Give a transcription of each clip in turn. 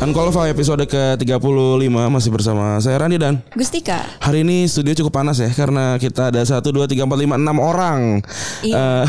Unqualified episode ke-35 masih bersama saya Randy dan Gustika. Hari ini studio cukup panas ya karena kita ada 1, 2, 3, 4, 5, 6 orang. Iya.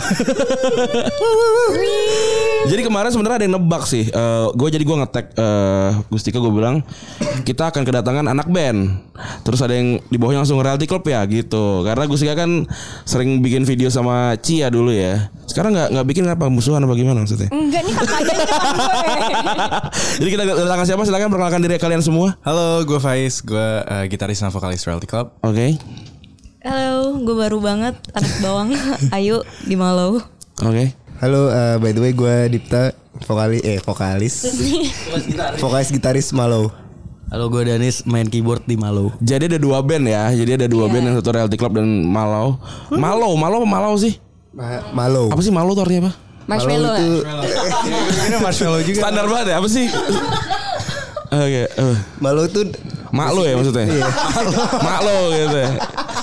Jadi kemarin sebenarnya ada yang nebak sih. Gue nge-tag Gustika, gue bilang kita akan kedatangan anak band. Terus ada yang di bawahnya langsung Reality Club ya gitu. Karena Gustika kan sering bikin video sama Cia dulu ya. Sekarang nggak bikin apa musuhan apa gimana maksudnya? Enggak nih kakaknya gue. Jadi kita kedatangan siapa? Silakan perkenalkan diri kalian semua. Halo, gue Faiz, gue gitaris dan vokalis Reality Club. Oke. Halo, gue baru banget anak bawang. Ayo di Malau. Oke. Halo, by the way gue Dipta, vokalis gitaris Malau. Halo, gue Danis, main keyboard di Malau. Jadi ada 2 band ya. Jadi ada 2 band, yang satu Reality Club dan Malau. Malau apa Malau sih? Malau. Apa sih Malau tuh artinya apa? Marshmallow itu Ini marshmallow juga. Standar banget ya, apa sih? Oke, Malau tuh Maklo ya maksudnya? Iya. Maklo gitu ya.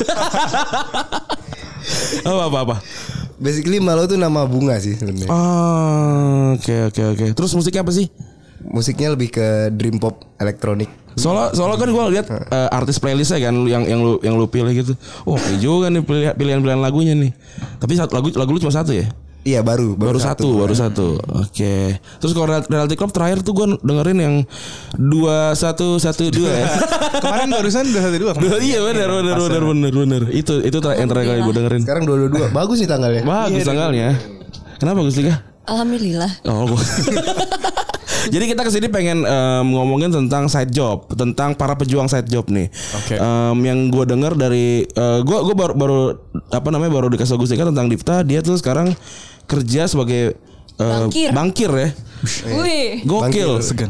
Apa? basically Malau tuh nama bunga sih sebenarnya. Oh, oke. Terus musiknya apa sih? Musiknya lebih ke dream pop elektronik. Soalnya kan gue lihat artis playlistnya kan yang lu pilih gitu. Oh, oke juga nih pilihan lagunya nih. Tapi lagu lu cuma satu ya? Iya baru satu. Oke. Terus kalau Reality Club terakhir tuh gue dengerin yang 2112 ya. Kemarin barusan 212. Iya benar. Itu yang terakhir kali gue dengerin. Sekarang 22. Bagus nih tanggalnya. Bagus tanggalnya. Kenapa Gus Lika? Alhamdulillah. Oh. Jadi kita kesini pengen ngomongin tentang side job, tentang para pejuang side job nih. Oke. Yang gue dengar dari gue baru dikasih Gustika tentang Dipta, dia tuh sekarang kerja sebagai bangkir ya. Wih. Gokil. Segan.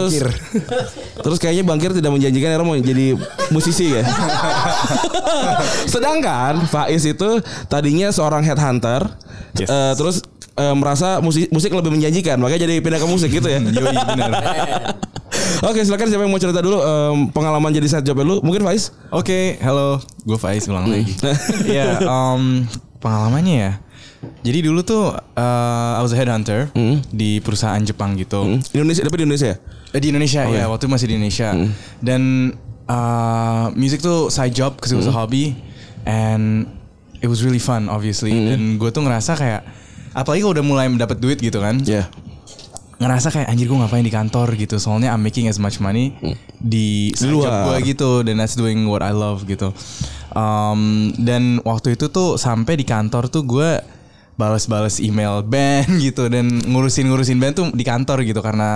Terus kayaknya bangkir tidak menjanjikan, era mau jadi musisi ya. Sedangkan Faiz itu tadinya seorang headhunter. Yes. Terus merasa musik lebih menjanjikan, makanya jadi pindah ke musik gitu ya. Yoi, benar. Oke, silakan siapa yang mau cerita dulu pengalaman jadi side job lu? Mungkin Faiz? Oke, halo, gue Faiz ulang lagi. Iya, pengalamannya ya. Jadi dulu tuh I was a headhunter di perusahaan Jepang gitu. Indonesia, tapi di Indonesia ya? Di Indonesia ya, waktu itu masih di Indonesia. Dan music tuh side job, cause it was a hobby, and it was really fun obviously. Dan gue tuh ngerasa kayak, apalagi kalau udah mulai mendapat duit gitu kan, ngerasa kayak anjir gue ngapain di kantor gitu. Soalnya I'm making as much money di side job gue gitu, dan that's doing what I love gitu. Dan waktu itu tuh sampai di kantor tuh gue balas email band gitu, dan ngurusin band tuh di kantor gitu, karena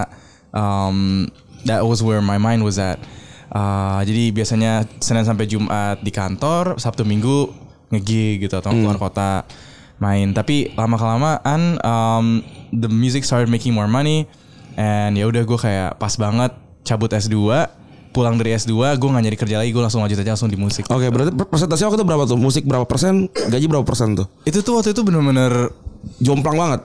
that was where my mind was at. Jadi biasanya Senin sampai Jumat di kantor, Sabtu Minggu nge-gig gitu atau keluar kota main. Tapi lama-kelamaan the music started making more money, and ya udah gue kayak pas banget cabut S2. Pulang dari S2 gue gak nyari kerja lagi, gue langsung lanjut aja langsung di musik. Oke, berarti persentase waktu itu berapa tuh? Musik berapa persen, gaji berapa persen tuh? Itu tuh waktu itu bener-bener jomplang banget.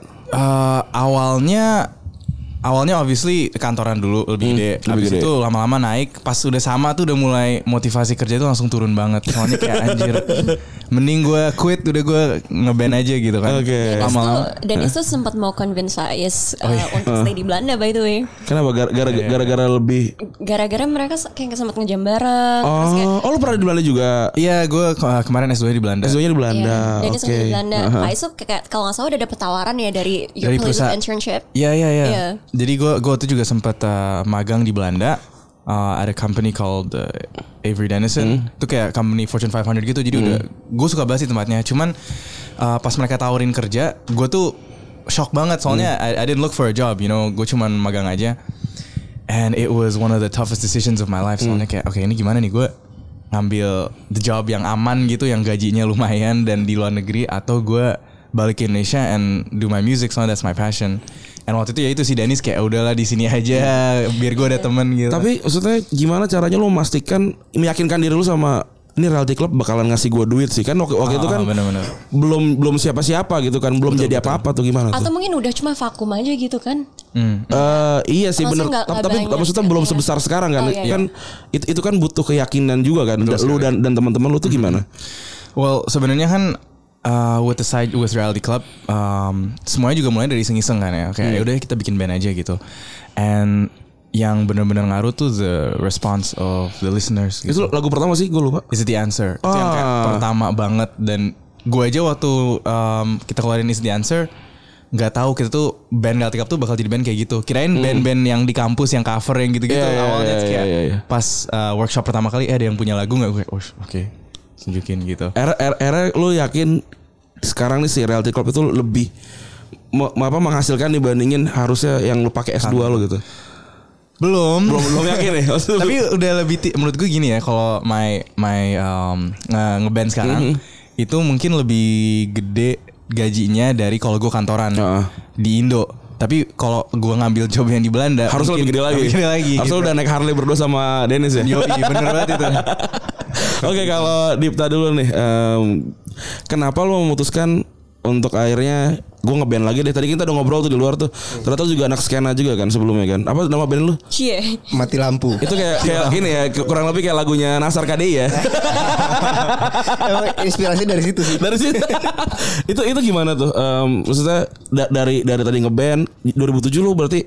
Awalnya obviously kantoran dulu lebih gede. Habis itu lama-lama naik. Pas udah sama tuh udah mulai motivasi kerja tuh langsung turun banget. Soalnya kayak anjir, mending gue quit, udah gue ngeband aja gitu kan. Oke. Dennis tuh sempat mau convince Faiz untuk stay di Belanda by the way. Kenapa? Gara-gara lebih. Gara-gara mereka kayak sempat ngejam bareng. Terus kayak, Oh, lu pernah di Belanda juga? Iya, gue kemarin S2 di Belanda. S2-nya di Belanda. iya, Dennis Oke. di Belanda. Faiz tuh kayak kalau nggak salah udah dapet tawaran ya dari Your Place of Internship. Iya. Jadi gue tuh juga sempat magang di Belanda. Ada company called Avery Dennison. Itu kayak company Fortune 500 gitu. Jadi udah gue suka banget sih tempatnya. Cuman pas mereka tawarin kerja, gue tuh shock banget. Soalnya I didn't look for a job, you know. Gue cuman magang aja. And it was one of the toughest decisions of my life. Soalnya kayak oke, ini gimana nih, gue ngambil the job yang aman gitu, yang gajinya lumayan dan di luar negeri, atau gue balik ke Indonesia and do my music, soalnya that's my passion. And waktu itu ya itu si Danis kayak udahlah di sini aja biar gue ada temen gitu. Tapi maksudnya gimana caranya lo memastikan, meyakinkan diri lo sama ini Reality Club bakalan ngasih gue duit sih kan waktu itu kan bener-bener. belum siapa-siapa gitu kan, belum jadi apa-apa tuh gimana Atau tuh? mungkin udah cuma vakum aja gitu kan? Iya sih bener. Maksudnya nggak Tapi banyak maksudnya belum sebesar sekarang kan? Oh, iya. Kan itu kan butuh keyakinan juga kan. Lu dan teman-teman lu tuh gimana? Well sebenarnya kan with Reality Club semuanya juga mulai dari iseng-iseng kan ya. Kayak yaudah kita bikin band aja gitu. And yang benar-benar ngaruh tuh the response of the listeners gitu. Itu lagu pertama sih, gue lupa. Is It The Answer. Itu yang kayak pertama banget. Dan gue aja waktu kita keluarin Is It The Answer, nggak tahu kita tuh band Galactic Club tuh bakal jadi band kayak gitu. Kirain band-band yang di kampus yang cover yang gitu-gitu. Awalnya kayak pas workshop pertama kali ada yang punya lagu nggak? Gue oke, tunjukin gitu. Era lu yakin sekarang nih si Reality Club itu lebih menghasilkan dibandingin harusnya yang lu pakai S2 lu gitu? Belum yakin nih. Tapi udah lebih menurut gue gini ya, kalau ngeband sekarang itu mungkin lebih gede gajinya dari kalau gue kantoran di Indo. Tapi kalau gue ngambil job yang di Belanda harus lebih gede lagi. Harus gitu. udah naik Harley berdua sama Dennis ya. Yoi, bener banget itu. Oke, kalau Dipta dulu nih, kenapa lo memutuskan untuk akhirnya gue ngeband lagi deh? Tadi kita udah ngobrol tuh di luar tuh. Ternyata juga anak skena juga kan sebelumnya kan. Apa nama band lu? Cie. Mati lampu. Itu kayak gini ya, kurang lebih kayak lagunya Nasar KDI ya. Emang inspirasi dari situ sih. Dari situ. itu gimana tuh? Maksudnya dari tadi ngeband 2007 lu berarti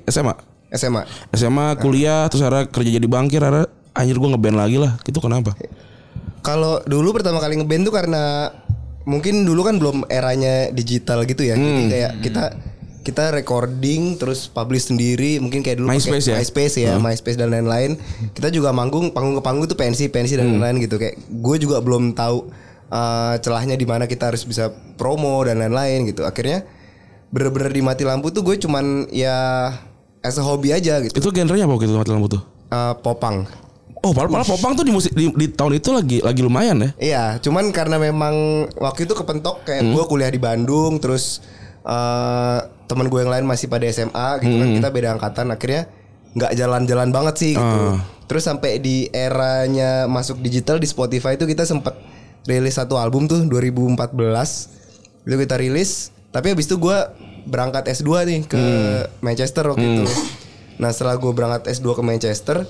SMA kuliah terus akhirnya kerja jadi bankir, akhirnya anjir gue ngeband lagi lah. Itu kenapa? Kalau dulu pertama kali ngeband tuh karena mungkin dulu kan belum eranya digital gitu ya. Jadi kayak kita recording terus publish sendiri, mungkin kayak dulu MySpace ya? MySpace dan lain-lain. Kita juga panggung ke panggung tuh pensi dan lain-lain gitu. Kayak gue juga belum tahu celahnya di mana kita harus bisa promo dan lain-lain gitu. Akhirnya bener-bener di Mati Lampu tuh gue cuman ya as a hobi aja gitu. Itu genrenya apa gitu Mati Lampu tuh? Popang. Oh, malah popang tuh di tahun itu lagi lumayan ya. Iya, cuman karena memang waktu itu kepentok kayak gue kuliah di Bandung, terus teman gue yang lain masih pada SMA gitu kan, kita beda angkatan, akhirnya nggak jalan-jalan banget sih gitu. Terus sampai di eranya masuk digital di Spotify itu kita sempat rilis satu album tuh 2014 itu kita rilis, tapi habis itu gue berangkat S2 nih ke Manchester waktu itu. Nah setelah gue berangkat S2 ke Manchester,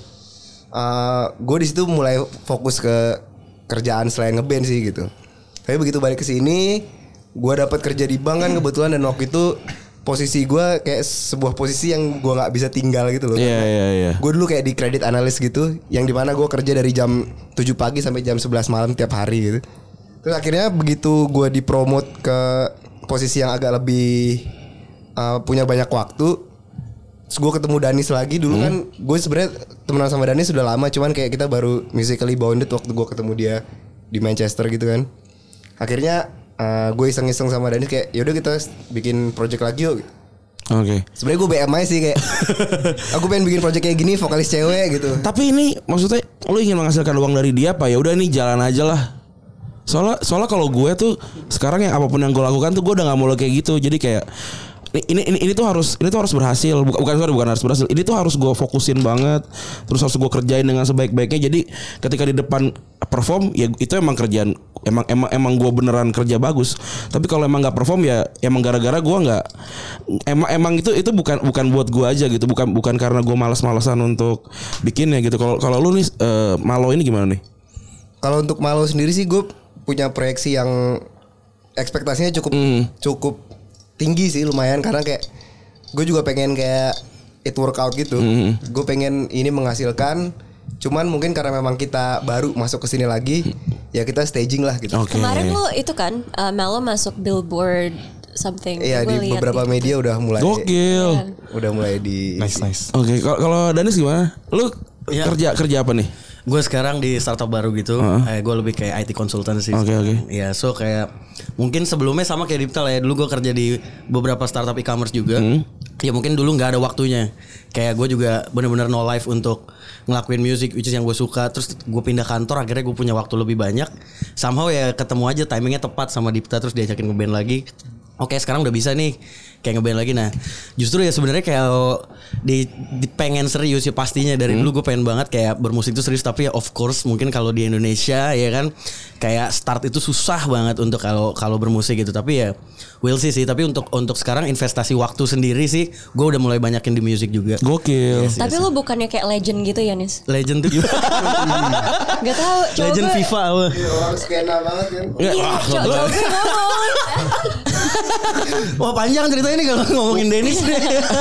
gue di situ mulai fokus ke kerjaan selain ngeband sih gitu. Tapi begitu balik ke sini, gue dapat kerja di bank kan kebetulan, dan waktu itu posisi gue kayak sebuah posisi yang gue nggak bisa tinggal gitu loh. Iya. Gue dulu kayak di credit analyst gitu, yang dimana gue kerja dari jam 7 pagi sampai jam 11 malam tiap hari gitu. Terus akhirnya begitu gue dipromote ke posisi yang agak lebih punya banyak waktu, terus gue ketemu Danis lagi. Dulu kan gue sebenarnya temenan sama Danis sudah lama, cuman kayak kita baru musically bonded waktu gue ketemu dia di Manchester gitu kan. Akhirnya gue iseng-iseng sama Danis kayak yaudah kita bikin project lagi yuk. Oke. Sebenarnya gue BM aja sih kayak aku pengen bikin project kayak gini, vokalis cewek gitu. Tapi ini maksudnya lo ingin menghasilkan uang dari dia apa? Ya udah nih jalan aja lah. Soalnya kalau gue tuh sekarang yang apapun yang gue lakukan tuh gue udah nggak mau kayak gitu. Jadi kayak ini tuh harus berhasil, bukan harus berhasil. Ini tuh harus gue fokusin banget, terus harus gue kerjain dengan sebaik-baiknya. Jadi ketika di depan perform ya itu emang kerjaan, emang gue beneran kerja bagus. Tapi kalau emang nggak perform ya emang gara-gara gue nggak, emang itu bukan buat gue aja gitu, bukan karena gue malas-malasan untuk bikinnya gitu. Kalau lu nih Malo ini gimana nih? Kalau untuk Malo sendiri sih gue punya proyeksi yang ekspektasinya cukup tinggi sih, lumayan, karena kayak gue juga pengen kayak it workout gitu. Gue pengen ini menghasilkan, cuman mungkin karena memang kita baru masuk ke sini lagi, ya kita staging lah gitu. Okay. Kemarin lo itu kan Melo masuk Billboard something. Iya, di beberapa media udah mulai. Gokil. Udah mulai di Nice. Oke, kalau Danis gimana? Lu kerja apa nih? Gue sekarang di startup baru gitu. Gue lebih kayak IT konsultan sih. Oke. Ya, so kayak mungkin sebelumnya sama kayak Dipta lah ya. Dulu gue kerja di beberapa startup e-commerce juga. Ya mungkin dulu nggak ada waktunya. Kayak gue juga benar-benar no life untuk ngelakuin music, which is yang gue suka. Terus gue pindah kantor, akhirnya gue punya waktu lebih banyak. Somehow ya ketemu aja timingnya tepat sama Dipta, terus diajakin ngeband lagi. Oke, sekarang udah bisa nih kayak ngeband lagi. Nah justru ya sebenarnya kayak di pengen serius ya pastinya. Dari dulu gue pengen banget kayak bermusik itu serius. Tapi ya of course mungkin kalau di Indonesia ya kan kayak start itu susah banget untuk kalau bermusik gitu. Tapi ya we'll see sih. Tapi untuk sekarang investasi waktu sendiri sih gue udah mulai banyakin di musik juga. Gokil. Yes. Tapi lo bukannya kayak legend gitu ya, Nis? Legend tuh gimana? Gak tahu. Legend FIFA apa? orang skena banget kan. Iya, coba gue ngomong. Wah panjang ceritanya nih kalau ngomongin Dennis nih.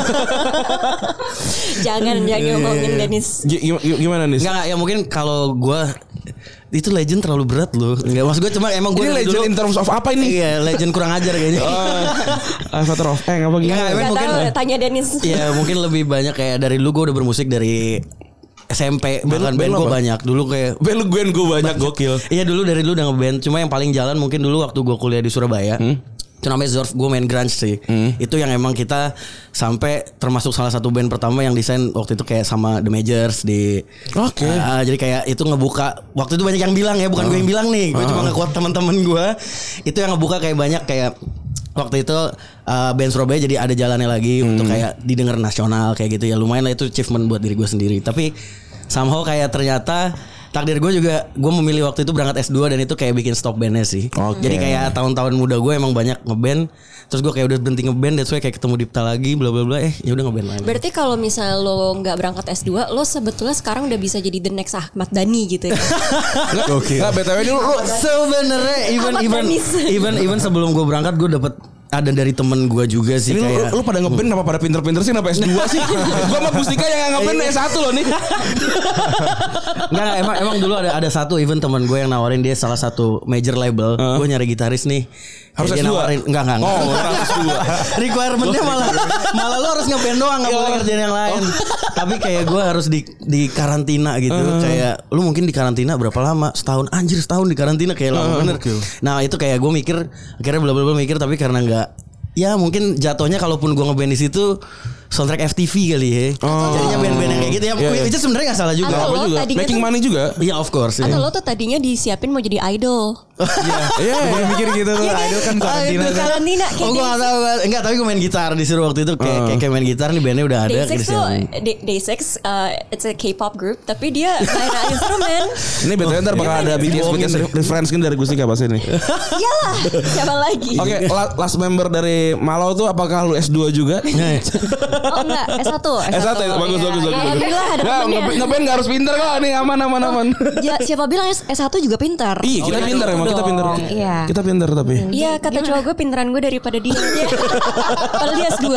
Jangan ngomongin Dennis. Gimana nih? Enggak ya mungkin kalau gue itu legend terlalu berat loh. Enggak maksud gue cuma emang gue Ini legend dulu, in terms of apa ini? Iya legend kurang ajar kayaknya. Father of apa gimana? Enggak, Gak mungkin tahu, tanya Dennis. ya mungkin lebih banyak kayak dari dulu gue udah bermusik dari SMP bahkan band gue banyak dulu kayak Band gue banyak gokil. iya dulu dari dulu udah ngeband cuma yang paling jalan mungkin dulu waktu gue kuliah di Surabaya itu namanya Zorf, gue main grunge sih. Itu yang emang kita sampai termasuk salah satu band pertama yang desain waktu itu kayak sama The Majors di. Oke. Jadi kayak itu ngebuka. Waktu itu banyak yang bilang ya, bukan gue yang bilang nih. Gue cuma ngekuat teman-teman gue. Itu yang ngebuka kayak banyak kayak waktu itu band Surabaya jadi ada jalannya lagi untuk kayak didengar nasional kayak gitu ya. Lumayan lah itu achievement buat diri gue sendiri. Tapi somehow kayak ternyata takdir gue juga gue memilih waktu itu berangkat S2 dan itu kayak bikin stop bandnya sih. Jadi kayak tahun-tahun muda gue emang banyak ngeband. Terus gue kayak udah berhenti ngeband. That's why kayak ketemu Dipta lagi bla bla bla. Ya udah ngeband lagi. Berarti kalau misalnya lo nggak berangkat S2, lo sebetulnya sekarang udah bisa jadi the next Ahmad Dhani gitu ya. Enggak BTW ini lu Sebenarnya even sebelum gue berangkat gue dapet ada dari temen gue juga sih ini kayak lu pada ngeband kenapa pada pinter-pinter sih kenapa S2 sih? Gua sama Gustika yang nggak ngeband S1 loh nih. Enggak emang dulu ada satu event teman gue yang nawarin dia salah satu major label. Gue nyari gitaris nih. Harus Dia S2? nawarin, enggak. Oh, harus S2. Requirementnya malah lo harus ngeband doang, nggak boleh kerjain yang lain. Tapi kayak gue harus di karantina gitu. Kayak lu mungkin di karantina berapa lama? Setahun di karantina kayak lama bener. Nah itu kayak gue mikir akhirnya bla mikir tapi karena nggak ya mungkin jatuhnya kalaupun gue ngeband di situ soundtrack FTV kali ya. Jadinya band-band yang kayak gitu ya. Itu sebenarnya nggak salah juga. Atau lo tadinya Making tuh- money juga. Iya of course. Atau lo tuh tadinya disiapin mau jadi idol. Iya. Gue mikir gitu tuh, idol kan karantina. Karantina kayak Oh gue gak tau. Enggak tapi gue main gitar disuruh waktu itu kayak main gitar nih bandnya udah ada. Day6 tuh Day6 it's a K-pop group tapi dia main instrumen. Ini BTW ntar bakal ada BTS reference kan dari Gustika pas ini. Iyalah, siapa lagi? Oke, last member dari Malau tuh apakah lu S2 juga? Oh enggak, S1. S1 ya? Bagus. Alhamdulillah ada temennya. Ngeband gak harus pinter kok. Nih aman. Ya, siapa bilang S1 juga pintar? Iya kita pinter emang kita pinter. Iya. Kita pinter tapi. Iya kata cowok gue pinteran gue daripada dia. Padahal dia S2.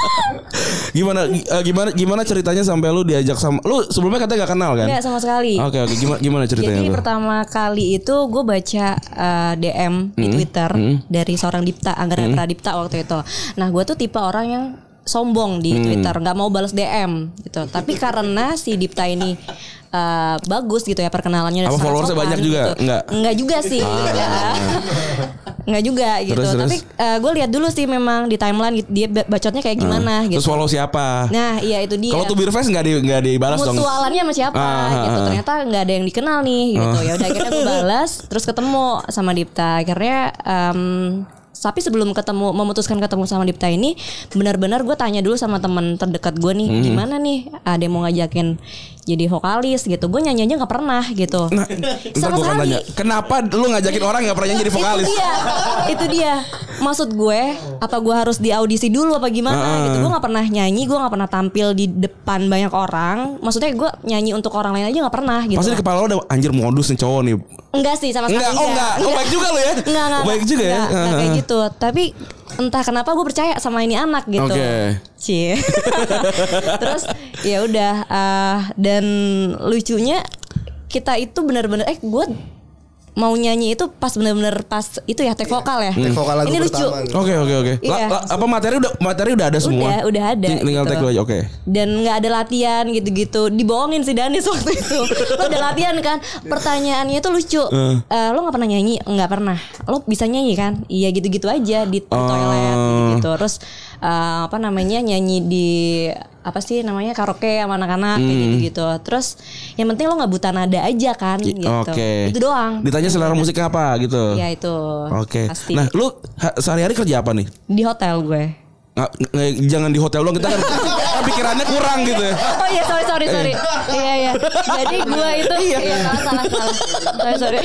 Gimana ceritanya sampai lu diajak sama lu sebelumnya katanya gak kenal kan? Enggak sama sekali. Oke, gimana ceritanya? Jadi lu? pertama kali itu gue baca DM di Twitter dari seorang Dipta, Angga Pradipta waktu itu. Nah gue tuh tipe orang yang sombong di Twitter, nggak mau balas DM gitu. Tapi karena si Dipta ini bagus gitu ya perkenalannya. Apa secara followersnya sopan banyak juga? gitu. Enggak juga sih. Enggak juga gitu. Terus. Tapi gue lihat dulu sih memang di timeline dia bacotnya kayak gimana gitu. Terus follow siapa? Nah iya itu dia. Kalau tuh Beer Fest nggak dibalas dong. Mutualannya sama siapa gitu. Ternyata nggak ada yang dikenal nih gitu. Ya udah akhirnya gue balas terus ketemu sama Dipta. Akhirnya tapi sebelum memutuskan ketemu sama Dipta ini benar-benar gue tanya dulu sama teman terdekat gue nih gimana nih ada yang mau ngajakin jadi vokalis gitu. Gue nyanyi aja nggak pernah gitu. Nah, ntar gue akan tanya, kenapa lu ngajakin orang nggak pernah nyanyi jadi vokalis? Itu dia. Maksud gue, apa gue harus di audisi dulu apa gimana gitu. Gue nggak pernah nyanyi, gue nggak pernah tampil di depan banyak orang. Maksudnya gue nyanyi untuk orang lain aja nggak pernah gitu. Pasti di kepala lo ada anjir modus nih cowok nih. Enggak sih sama sekali. Enggak. Oh baik juga lo ya. Enggak. Baik juga ya. Enggak kayak gitu. Tapi entah kenapa gue percaya sama ini anak gitu. Oke. Cie. Terus ya udah dan lucunya kita itu benar-benar gue mau nyanyi itu pas benar-benar pas itu ya take vokal ya. Take vokal lagu ini lucu. pertama. Oke. Iya. Apa materi udah ada semua? Udah ada. Tinggal gitu. take dulu aja. Oke. Dan nggak ada latihan gitu-gitu. Dibohongin si Danis waktu itu. Lo ada latihan kan? Pertanyaannya tuh lucu. Lo nggak pernah nyanyi? Nggak pernah. Lo bisa nyanyi kan? Iya gitu-gitu aja di toilet gitu. Terus nyanyi di apa sih namanya karaoke sama anak-anak kayak gitu-gitu. Terus yang penting lo nggak buta nada aja kan gitu. Oke. Itu doang. Ditanya selera musiknya apa gitu. Ya itu. Oke. Pasti. Nah, lu sehari-hari kerja apa nih? Di hotel gue. Jangan di hotel doang, kita kan pikirannya kurang gitu ya. Oh iya, sorry. Iya. Jadi gua itu salah. Sorry.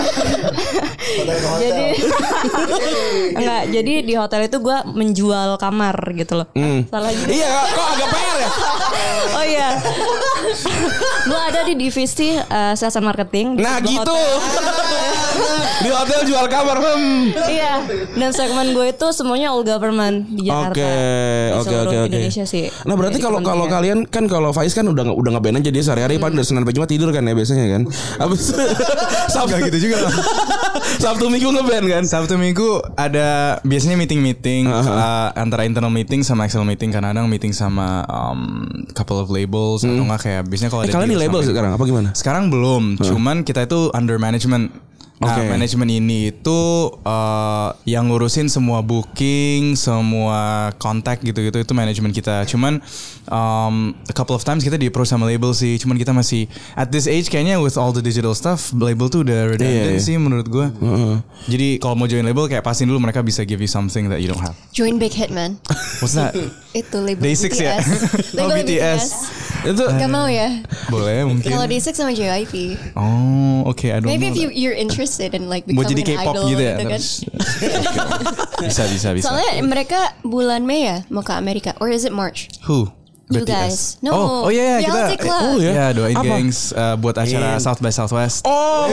Jadi enggak, jadi di hotel itu gua menjual kamar gitu loh. Salah juga. Iya, kok agak PR ya? Oh iya. Gua ada di divisi sales and marketing. Nah gitu. Di hotel jual kamar. Iya. Dan segmen gue itu semuanya all government di Jakarta. Oke. Indonesia sih. Nah berarti kalau kalian kan kalau Faiz kan udah ngeband aja dia sehari-hari paling dari Senin sampai Jumat tidur kan ya biasanya kan. Habis Sabtu gitu juga. Sabtu Minggu ngeband kan. Sabtu Minggu ada biasanya meeting antara internal meeting sama external meeting, kadang-kadang meeting sama couple of labels atau enggak kayak biasanya kalau ada Kalian di label sekarang apa gimana? Sekarang belum, cuman kita itu under management. Nah, manajemen ini itu yang ngurusin semua booking, semua kontak gitu-gitu itu manajemen kita. Cuman a couple of times kita di-approach sama label sih. Cuman kita masih at this age kayaknya with all the digital stuff, label tuh udah redundant sih menurut gue. Jadi kalau mau join label kayak pastiin dulu mereka bisa give you something that you don't have. Join Big Hit, man. What's that? Itu label Day6 ya? Label Oh, BTS. Itu Gak mau ya? Boleh mungkin. Kalau Day6 sama JYP. Oh, oke. I don't Maybe know if you're interested in like mau becoming jadi an K-pop idol gitu ya. gitu kan. Bisa. Soalnya mereka bulan Mei ya mau ke Amerika. Or is it March? Who? You BTS. guys. No. Oh iya kita. Reality Club. Oh ya. Ya doain Apa? gengs buat acara South by Southwest. Oh,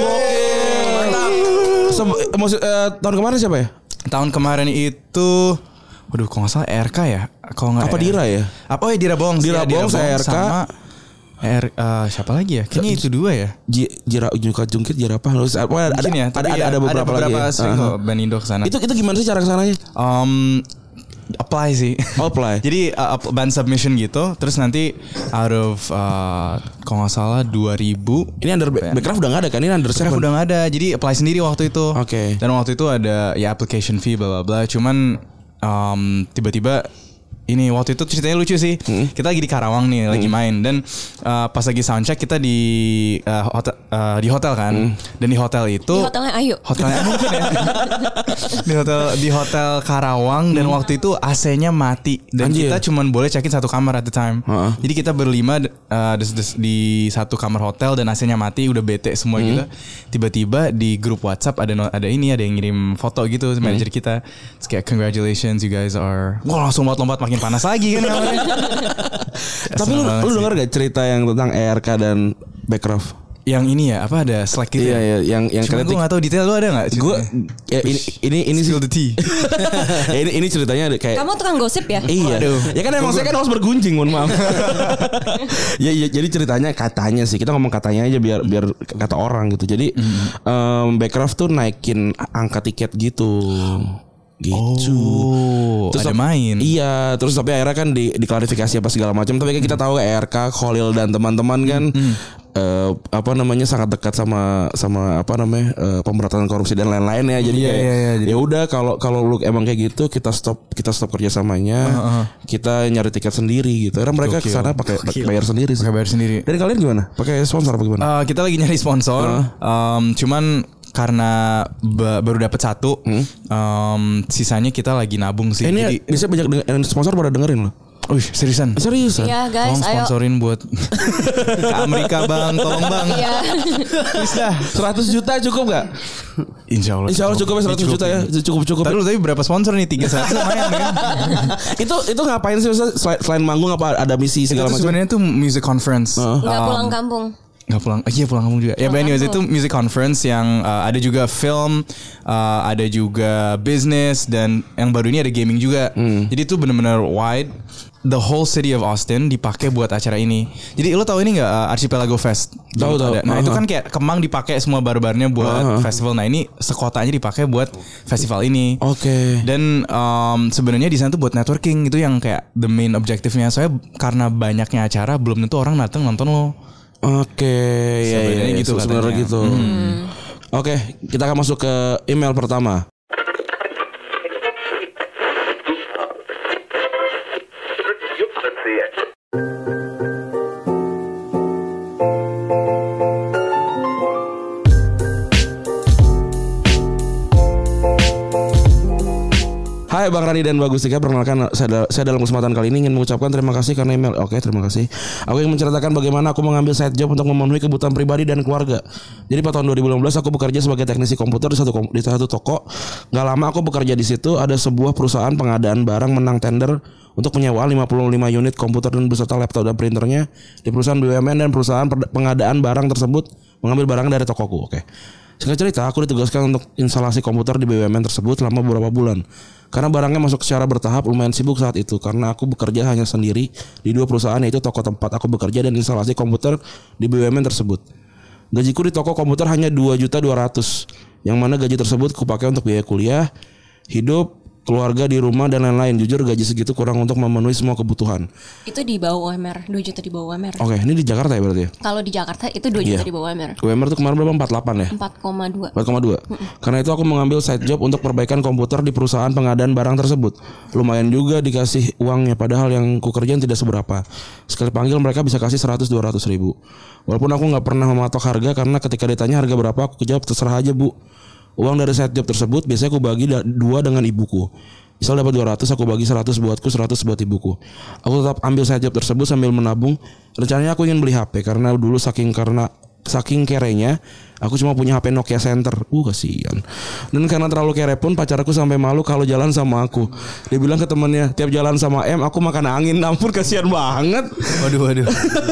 oke. Tahun kemarin siapa ya? Tahun kemarin itu, waduh, kalau nggak salah RK ya, kalau nggak Apa Dira ya? Apa? Oh ya Dira Bongs. Dira Bongs, saya RK. sama siapa lagi ya? Kayaknya itu dua ya. Jungkit Jirapah. Mungkin ya. Tapi Ada beberapa lagi. sering kok band Indo kesana. Itu gimana sih cara kesananya? Apply sih. Apply. Jadi band submission gitu. Terus nanti out of kalau nggak salah 2000. Ini under Backcraft udah nggak ada kan? Ini under Backcraft udah nggak ada. Jadi apply sendiri waktu itu. Oke. Dan waktu itu ada ya application fee bla bla bla. Cuman tiba-tiba ini waktu itu ceritanya lucu sih. Kita lagi di Karawang nih, lagi main dan pas lagi soundcheck kita di hotel kan. Dan di hotel itu Di hotelnya Ayu. hotelnya mungkin ya. di hotel Karawang dan waktu itu AC-nya mati dan Anjir. kita cuman boleh check-in satu kamar at the time. Jadi kita berlima di satu kamar hotel dan AC-nya mati, udah bete semua gitu. Tiba-tiba di grup WhatsApp ada yang ngirim foto gitu manajer kita. Terus kayak congratulations you guys are. Wah, langsung lompat makin panas lagi kan kamarnya. Tapi lu denger gak cerita yang tentang ERK dan Backcraft? Yang ini ya, apa ada Slack gitu? Iya, yang Cuma gue gak tahu detail, lu ada gak? Gue ini Spill the tea. ini ceritanya kayak Kamu tukang gosip ya? Iya. Ya kan emang saya kan harus bergunjing, mohon maaf. ya, jadi ceritanya katanya sih, kita ngomong katanya aja biar kata orang gitu. Jadi Backcraft tuh naikin angka tiket gitu. Terus ada main. Iya, terus tapi akhirnya kan diklarifikasi apa segala macam. Tapi kan kita tahu ERK, Khalil dan teman-teman kan sangat dekat sama pemberantasan korupsi dan lain-lain ya. Jadi ya udah kalau lu emang kayak gitu kita stop kerjasamanya. Kita nyari tiket sendiri gitu. Karena mereka kesana pakai bayar sendiri. Dari kalian gimana? Pakai sponsor apa gimana? Kita lagi nyari sponsor. Cuman karena baru dapat satu, sisanya kita lagi nabung sih. Ini bisa banyak sponsor pada dengerin loh. Seriusan? Seriusan? Iya guys, Tolong ayo. sponsorin buat ke Amerika bang, tolong bang. Iya. Bisa 100 juta cukup gak? Insya Allah cukup ya 100 juta ya. Cukup. Tapi berapa sponsor nih? 300 lumayan kan? itu ngapain sih selain manggung apa ada misi segala Itu macam? sebenarnya tuh music conference. Nggak pulang kampung. Nggak pulang, iya pulang kampung juga. Ya, but anyways itu music conference yang ada juga film, ada juga business dan yang baru ini ada gaming juga. Jadi itu benar-benar wide. The whole city of Austin dipakai buat acara ini. Jadi lo tahu ini nggak Archipelago Fest? Tahu. Nah itu kan kayak Kemang dipakai semua bar-barnya buat festival. Nah ini sekotanya dipakai buat festival ini. Oke. Dan sebenarnya di sana tuh buat networking, itu yang kayak the main objektifnya. Soalnya karena banyaknya acara belum tentu orang datang nonton lo. Oke, Sebenarnya gitu sebenarnya katanya. gitu. Oke, kita akan masuk ke email pertama. Hai Bang Rani dan Bagus Tika, perkenalkan saya dalam kesempatan kali ini ingin mengucapkan terima kasih karena email. Oke, terima kasih. Aku ingin menceritakan bagaimana aku mengambil side job untuk memenuhi kebutuhan pribadi dan keluarga. Jadi pada tahun 2015 aku bekerja sebagai teknisi komputer di satu toko. Gak lama aku bekerja di situ, ada sebuah perusahaan pengadaan barang menang tender untuk penyewaan 55 unit komputer dan beserta laptop dan printernya di perusahaan BUMN, dan perusahaan pengadaan barang tersebut mengambil barang dari tokoku. Oke. Singkat cerita, aku ditugaskan untuk instalasi komputer di BUMN tersebut selama beberapa bulan. Karena barangnya masuk secara bertahap, lumayan sibuk saat itu karena aku bekerja hanya sendiri di 2 perusahaan, yaitu toko tempat aku bekerja dan instalasi komputer di BUMN tersebut. Gajiku di toko komputer hanya 2.200.000, yang mana gaji tersebut kupakai untuk biaya kuliah, hidup, keluarga di rumah dan lain-lain. Jujur gaji segitu kurang untuk memenuhi semua kebutuhan. Itu di bawah UMR, 2 juta di bawah UMR. Oke, ini di Jakarta ya berarti ya? Kalau di Jakarta itu 2 juta di bawah UMR. UMR itu kemarin berapa? 48 ya? 4,2. 4,2. Karena itu aku mengambil side job untuk perbaikan komputer di perusahaan pengadaan barang tersebut. Lumayan juga dikasih uangnya, padahal yang ku kerjain tidak seberapa. Sekali panggil mereka bisa kasih 100-200 ribu. Walaupun aku gak pernah mematok harga, karena ketika ditanya harga berapa aku jawab terserah aja bu. Uang dari side job tersebut biasanya aku bagi 2 dengan ibuku. Misal dapat 200, aku bagi 100 buatku, 100 buat ibuku. Aku tetap ambil side job tersebut sambil menabung. Rencananya aku ingin beli HP karena dulu saking kerenya aku cuma punya HP Nokia Center. Kasihan. Dan karena terlalu kere pun pacarku sampai malu kalau jalan sama aku. Dia bilang ke temannya, tiap jalan sama aku makan angin. Ampun, kasihan banget. Waduh.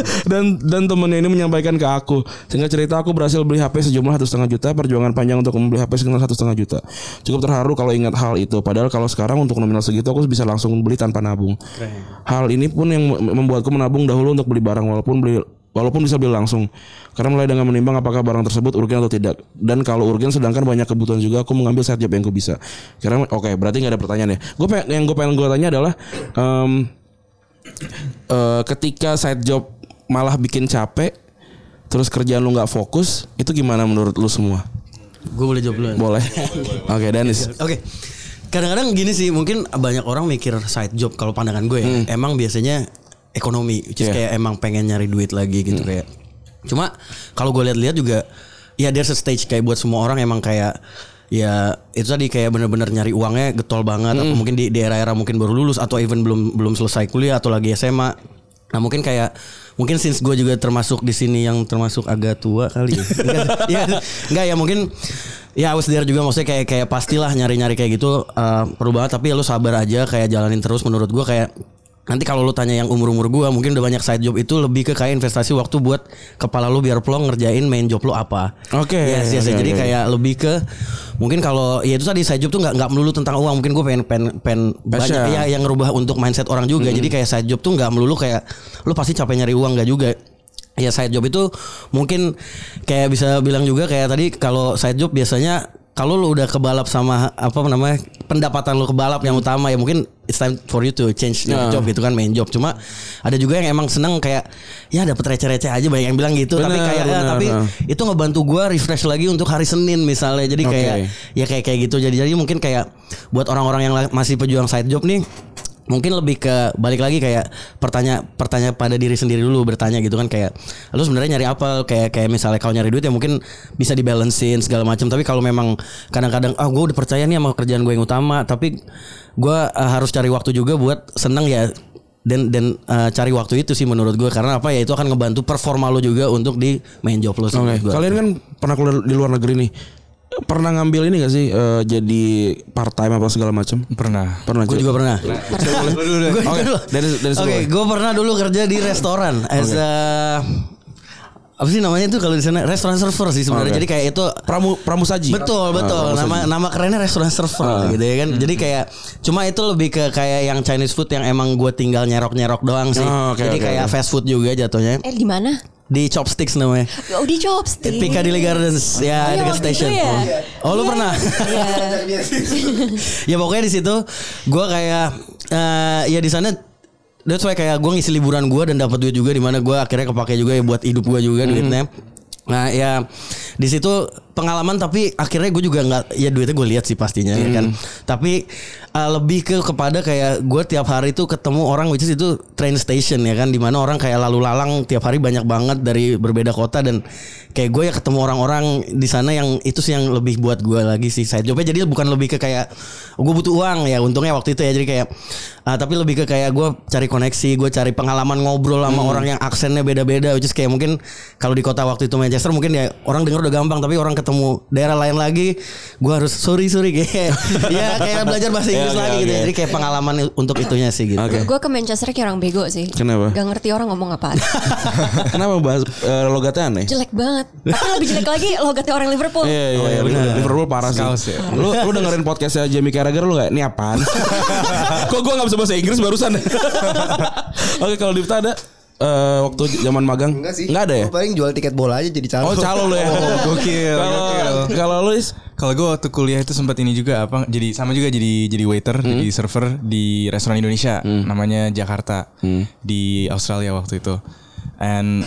Dan temannya ini menyampaikan ke aku. Singkat cerita, aku berhasil beli HP sejumlah 1,5 juta. Perjuangan panjang untuk membeli HP sekitar 1,5 juta. Cukup terharu kalau ingat hal itu. Padahal kalau sekarang untuk nominal segitu aku bisa langsung beli tanpa nabung. Hal ini pun yang membuatku menabung dahulu untuk beli barang, walaupun bisa beli langsung, karena mulai dengan menimbang apakah barang tersebut urgen atau tidak. Dan kalau urgen sedangkan banyak kebutuhan juga, aku mengambil side job yang aku bisa. Karena berarti nggak ada pertanyaan ya. Yang gue pengen tanya adalah ketika side job malah bikin capek, terus kerjaan lu nggak fokus, itu gimana menurut lu semua? Gue boleh jawab dulu. Boleh. Oke, Dennis. Oke. Kadang-kadang gini sih, mungkin banyak orang mikir side job kalau pandangan gue ya, emang biasanya ekonomi, kayak emang pengen nyari duit lagi gitu kayak. Cuma kalau gue lihat-lihat juga, ya there's a stage kayak buat semua orang emang kayak ya itu tadi kayak bener-bener nyari uangnya getol banget, atau mungkin di era-era mungkin baru lulus atau even belum selesai kuliah atau lagi SMA. Nah mungkin since gue juga termasuk di sini yang termasuk agak tua kali ya. Enggak ya mungkin. Ya I was there juga, maksudnya kayak pastilah nyari-nyari kayak gitu perlu banget, tapi ya lu sabar aja, kayak jalanin terus. Menurut gue kayak nanti kalau lu tanya yang umur-umur gue, mungkin udah banyak side job itu lebih ke kayak investasi waktu buat kepala lu biar plong ngerjain main job lu apa. Oke. Yes. Jadi kayak lebih ke mungkin kalau ya itu tadi side job tuh nggak melulu tentang uang. Mungkin gue pengen banyak ya yang ngerubah untuk mindset orang juga. Jadi kayak side job tuh nggak melulu kayak lu pasti capek nyari uang, nggak juga. Ya side job itu mungkin kayak bisa bilang juga kayak tadi, kalau side job biasanya kalau lu udah kebalap sama pendapatan lu kebalap yang utama, ya mungkin it's time for you to change your job gitu kan, main job. Cuma ada juga yang emang seneng kayak ya dapat receh-receh aja, banyak yang bilang gitu. Tapi itu ngebantu gua refresh lagi untuk hari Senin misalnya. Jadi kayak gitu. Jadi mungkin kayak buat orang-orang yang masih pejuang side job nih, mungkin lebih ke balik lagi kayak pertanyaan pada diri sendiri dulu, bertanya gitu kan, kayak lu sebenarnya nyari apa, kayak misalnya kalau nyari duit ya mungkin bisa dibalancein segala macam. Tapi kalau memang kadang-kadang gue udah percaya nih sama kerjaan gue yang utama, tapi gue harus cari waktu juga buat seneng ya, dan cari waktu itu sih menurut gue, karena apa ya, itu akan ngebantu performa lo juga untuk di main job lo. Kalian kan pernah kuliah di luar negeri nih, pernah ngambil ini gak sih jadi part time apa segala macam? Pernah. Gue juga pernah. Gue pernah dulu kerja di restoran as apa sih namanya tuh kalau di sana, restoran server sih sebenarnya. Jadi kayak itu pramusaji. Betul. Nama kerennya restoran server gitu ya kan. Jadi kayak cuma itu lebih ke kayak yang Chinese food yang emang gue tinggal nyerok doang sih. Jadi kayak fast food juga jatuhnya. Di mana? Di Chopsticks namanya. Oh, di Chopsticks. Piccadilly Gardens ya, dekat station. Ya? Oh lu pernah? Ya pokoknya di situ gue kayak ya di sana. That's why kayak gue ngisi liburan gue dan dapat duit juga, di mana gue akhirnya kepake juga ya buat hidup gue juga duitnya. Nah ya di situ pengalaman tapi akhirnya gue juga nggak, ya duitnya gue lihat sih pastinya ya kan. Tapi lebih kepada kayak gue tiap hari tuh ketemu orang, which is itu train station ya kan, dimana orang kayak lalu lalang tiap hari banyak banget dari berbeda kota, dan kayak gue ya ketemu orang-orang di sana yang itu sih yang lebih buat gue lagi sih side jobnya. Jadi bukan lebih ke kayak gue butuh uang ya, untungnya waktu itu ya, jadi kayak tapi lebih ke kayak gue cari koneksi, gue cari pengalaman ngobrol sama orang yang aksennya beda-beda, which is kayak mungkin kalau di kota waktu itu Manchester mungkin ya orang denger udah gampang, tapi orang ketemu daerah lain lagi gue harus sorry kayak ya kayak belajar bahasa Inggris lagi gitu. Jadi kayak pengalaman untuk itunya sih gitu. Gue ke Manchester kayak orang bego sih. Kenapa? Gak ngerti orang ngomong apaan. Kenapa bahas logatnya aneh? Jelek banget. Tapi lebih jelek lagi logatnya orang Liverpool. Iya, benar. Liverpool parah sih. Lu dengerin podcastnya Jamie Carragher lu gak? Ini apaan? Kok gue gak bisa bahasa Inggris barusan? Oke, kalau Dipta ada waktu zaman magang? Enggak sih. Enggak ada ya? Gue paling jual tiket bola aja jadi calo. Oh, calo lu ya. Gokil. Kalau lu Is? Kalau gue waktu kuliah itu sempat ini juga apa, jadi sama juga jadi waiter, jadi server di restoran Indonesia namanya Jakarta di Australia waktu itu. And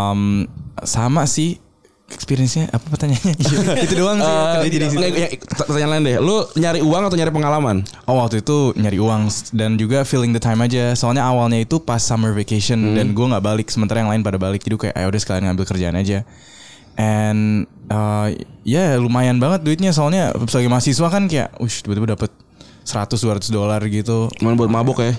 sama sih experience-nya apa pertanyaannya? Itu doang sih. Jadi pertanyaan lain deh. Lu nyari uang atau nyari pengalaman? Oh, waktu itu nyari uang dan juga feeling the time aja. Soalnya awalnya itu pas summer vacation dan gue nggak balik, sementara yang lain pada balik. Jadi kayak udah sekalian ngambil kerjaan aja. And ya lumayan banget duitnya, soalnya sebagai mahasiswa kan kayak tiba-tiba dapet $100-200 gitu. Cuman buat mabuk ya.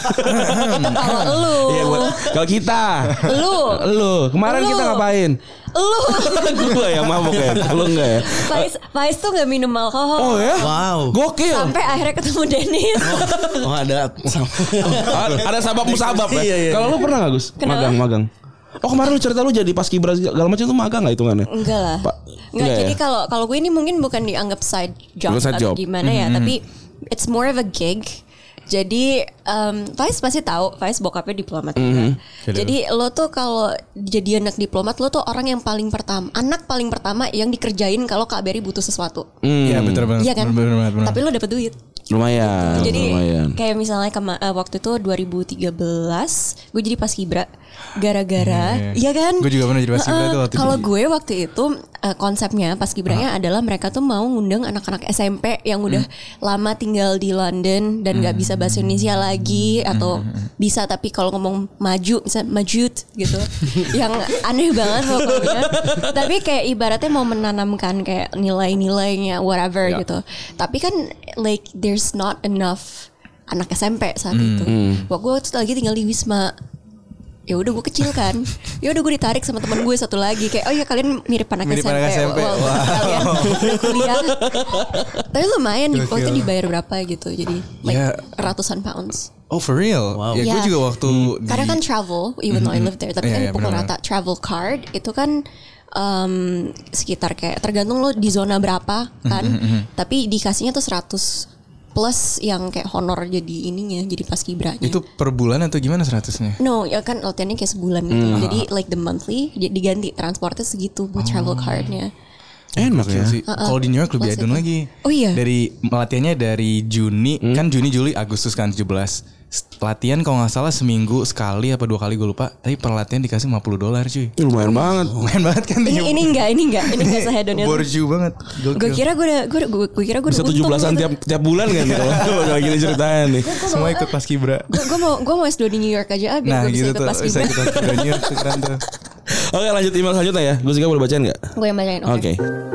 Kalau lu. Iya, kalau kita. Lu. Kemarin Lu. kita ngapain? Lu. Gua yang mabuk ya. Lu enggak ya? Faiz tuh gak minum alkohol. Oh ya? Wow. Gokil. Sampai akhirnya ketemu Dennis. Oh ada Ada sabab musabab ya. Iya. Kalau lu pernah enggak, Gus? Kenapa? Magang. Oh, kemarin lu cerita lu jadi paskibra segala macam itu magang enggak hitungannya? Enggak lah. Enggak, jadi kalau gue ini mungkin bukan dianggap side job Bukan side atau job. gimana ya, tapi it's more of a gig. Jadi Faiz pasti tahu, Faiz bokapnya diplomat juga. Jadi lo tuh kalau jadi anak diplomat, lo tuh orang yang anak paling pertama yang dikerjain kalau KBRI butuh sesuatu. Iya betul banget. Iya kan? Bener. Tapi lo dapet duit. Lumayan. Jadi lumayan. kayak misalnya waktu itu 2013 gue jadi paskibra gara-gara iya kan? Gue juga pernah jadi paskibra tuh waktu Kalau gue waktu itu konsepnya paskibranya adalah mereka tuh mau ngundang anak-anak SMP yang udah lama tinggal di London dan gak bisa bahasa Indonesia lagi, atau bisa tapi kalau ngomong maju misalnya majut gitu. Yang aneh banget pokoknya. Tapi kayak ibaratnya mau menanamkan kayak nilai-nilainya whatever gitu. Tapi kan like there's not enough anak SMP saat itu. Wah, gue lagi tinggal di Wisma. Ya udah gue kecil kan. Ya udah gue ditarik sama teman gue satu lagi kayak, oh ya kalian mirip anak SMP. Wow. Kalian udah kuliah. Tapi lumayan waktu itu dibayar berapa gitu. Jadi like ratusan pounds. Oh for real? Wow. Ya gue juga waktu karena kan travel, even though I live there, tapi kan pukul rata travel card itu kan sekitar kayak tergantung lo di zona berapa kan. Tapi dikasihnya tuh 100 plus yang kayak honor jadi ininya, jadi paskibranya. Itu per bulan atau gimana 100-nya? No, ya kan latihannya kayak sebulan gitu. Jadi like the monthly diganti transportnya segitu buat travel cardnya. Enak ya. Kalau di New York lebih adun lagi. Oh iya. Dari latihannya dari Juni, kan Juni, Juli, Agustus kan 17. Latihan kalau nggak salah seminggu sekali apa 2 kali gue lupa. Tapi per latihan dikasih $50 cuy. Lumayan banget. Lumayan banget kan? Ini enggak sehedonnya. Borju banget. Gue kira gue kira gue Bisa 17-an tiap bulan kan kalau gini ceritanya nih. Semua ikut paskibra. Gue mau S2 di New York aja biar gue bisa ikut Bisa paskibra. ikut paskibra New York tuh keren tuh. Oke, lanjut email selanjutnya ya. Gue juga boleh bacain enggak? Gue yang bacain. Oke.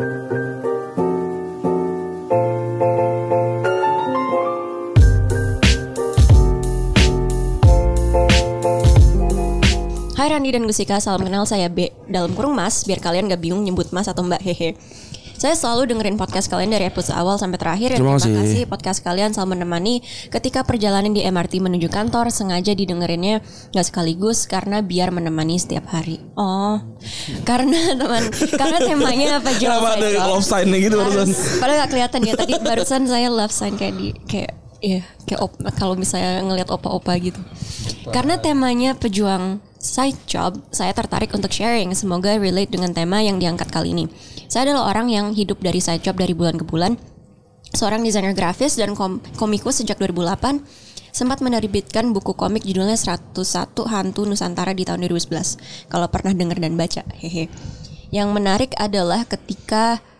Hai Randi dan Gusika, salam kenal, saya B. Dalam kurung Mas, biar kalian gak bingung nyebut Mas atau Mbak, hehe. Saya selalu dengerin podcast kalian dari episode awal sampai terakhir. Terima kasih podcast kalian selalu menemani ketika perjalanan di MRT menuju kantor. Sengaja didengerinnya gak sekaligus karena biar menemani setiap hari. Oh, karena temanya apa Kenapa ada love sign-nya gitu barusan? Padahal gak kelihatan ya tadi barusan saya love sign kayak kalau misalnya ngelihat opa-opa gitu. Karena temanya pejuang side job, saya tertarik untuk sharing. Semoga relate dengan tema yang diangkat kali ini. Saya adalah orang yang hidup dari side job dari bulan ke bulan. Seorang desainer grafis dan komikus sejak 2008. Sempat menerbitkan buku komik judulnya 101 Hantu Nusantara di tahun 2011. Kalau pernah dengar dan baca, hehe. Yang menarik adalah ketika